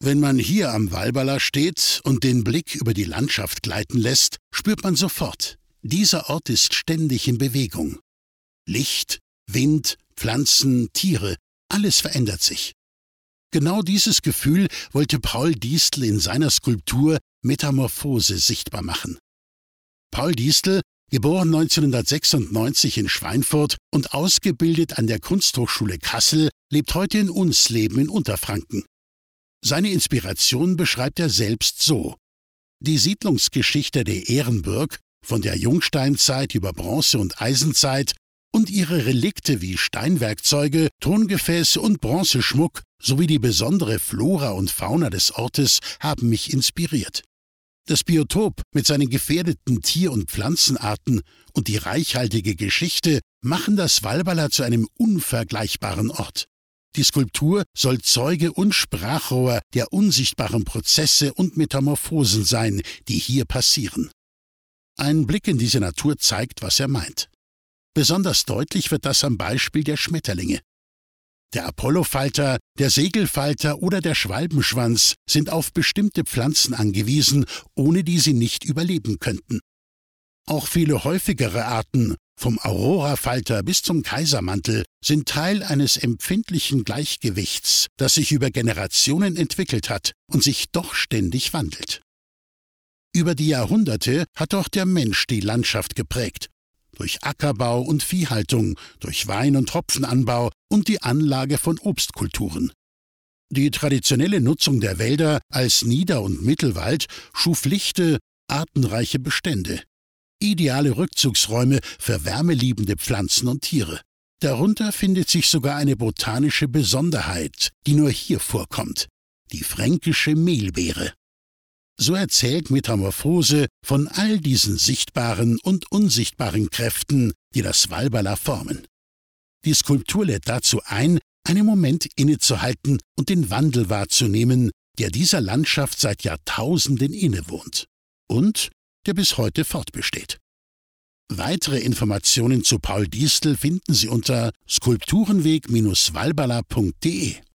Wenn man hier am Walberla steht und den Blick über die Landschaft gleiten lässt, spürt man sofort, dieser Ort ist ständig in Bewegung. Licht, Wind, Pflanzen, Tiere, alles verändert sich. Genau dieses Gefühl wollte Paul Diestel in seiner Skulptur Metamorphose sichtbar machen. Paul Diestel, geboren 1996 in Schweinfurt und ausgebildet an der Kunsthochschule Kassel, lebt heute in Unsleben in Unterfranken. Seine Inspiration beschreibt er selbst so: Die Siedlungsgeschichte der Ehrenburg, von der Jungsteinzeit über Bronze- und Eisenzeit, und ihre Relikte wie Steinwerkzeuge, Tongefäße und Bronzeschmuck sowie die besondere Flora und Fauna des Ortes haben mich inspiriert. Das Biotop mit seinen gefährdeten Tier- und Pflanzenarten und die reichhaltige Geschichte machen das Walberla zu einem unvergleichbaren Ort. Die Skulptur soll Zeuge und Sprachrohr der unsichtbaren Prozesse und Metamorphosen sein, die hier passieren. Ein Blick in diese Natur zeigt, was er meint. Besonders deutlich wird das am Beispiel der Schmetterlinge. Der Apollofalter, der Segelfalter oder der Schwalbenschwanz sind auf bestimmte Pflanzen angewiesen, ohne die sie nicht überleben könnten. Auch viele häufigere Arten, vom Aurorafalter bis zum Kaisermantel, sind Teil eines empfindlichen Gleichgewichts, das sich über Generationen entwickelt hat und sich doch ständig wandelt. Über die Jahrhunderte hat auch der Mensch die Landschaft geprägt. Durch Ackerbau und Viehhaltung, durch Wein- und Hopfenanbau und die Anlage von Obstkulturen. Die traditionelle Nutzung der Wälder als Nieder- und Mittelwald schuf lichte, artenreiche Bestände. Ideale Rückzugsräume für wärmeliebende Pflanzen und Tiere. Darunter findet sich sogar eine botanische Besonderheit, die nur hier vorkommt: die fränkische Mehlbeere. So erzählt Metamorphose von all diesen sichtbaren und unsichtbaren Kräften, die das Walberla formen. Die Skulptur lädt dazu ein, einen Moment innezuhalten und den Wandel wahrzunehmen, der dieser Landschaft seit Jahrtausenden innewohnt und der bis heute fortbesteht. Weitere Informationen zu Paul Diestel finden Sie unter skulpturenweg-walberla.de.